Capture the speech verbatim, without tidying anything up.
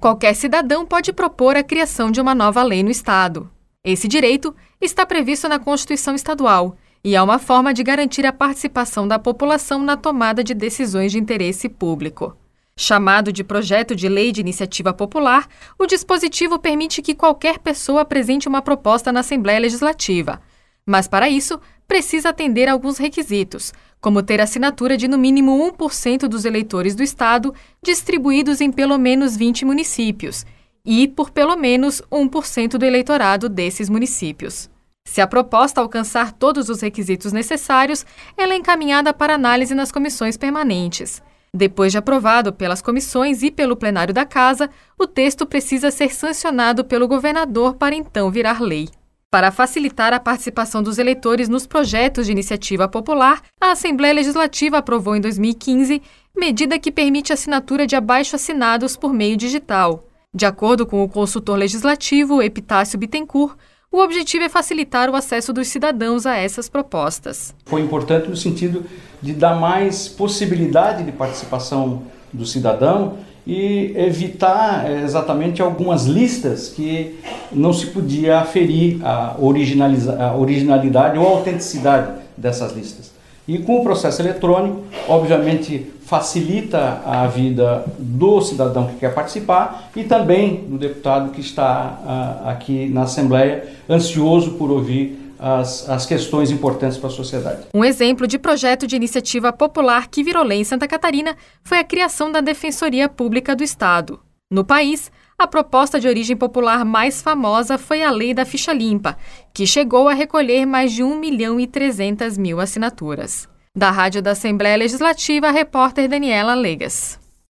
Qualquer cidadão pode propor a criação de uma nova lei no Estado. Esse direito está previsto na Constituição Estadual e é uma forma de garantir a participação da população na tomada de decisões de interesse público. Chamado de Projeto de Lei de Iniciativa Popular, o dispositivo permite que qualquer pessoa apresente uma proposta na Assembleia Legislativa. Mas, para isso, precisa atender a alguns requisitos, como ter assinatura de no mínimo um por cento dos eleitores do Estado, distribuídos em pelo menos vinte municípios, e por pelo menos um por cento do eleitorado desses municípios. Se a proposta alcançar todos os requisitos necessários, ela é encaminhada para análise nas comissões permanentes. Depois de aprovado pelas comissões e pelo plenário da Casa, o texto precisa ser sancionado pelo governador para então virar lei. Para facilitar a participação dos eleitores nos projetos de iniciativa popular, a Assembleia Legislativa aprovou em dois mil e quinze medida que permite a assinatura de abaixo-assinados por meio digital. De acordo com o consultor legislativo Epitácio Bittencourt, o objetivo é facilitar o acesso dos cidadãos a essas propostas. Foi importante no sentido de dar mais possibilidade de participação do cidadão e evitar exatamente algumas listas que não se podia aferir a, a originalidade ou a autenticidade dessas listas. E com o processo eletrônico, obviamente, facilita a vida do cidadão que quer participar e também do deputado que está uh, aqui na Assembleia, ansioso por ouvir as, as questões importantes para a sociedade. Um exemplo de projeto de iniciativa popular que virou lei em Santa Catarina foi a criação da Defensoria Pública do Estado. No país, a proposta de origem popular mais famosa foi a Lei da Ficha Limpa, que chegou a recolher mais de um milhão e trezentas mil assinaturas. Da Rádio da Assembleia Legislativa, a repórter Daniela Legas.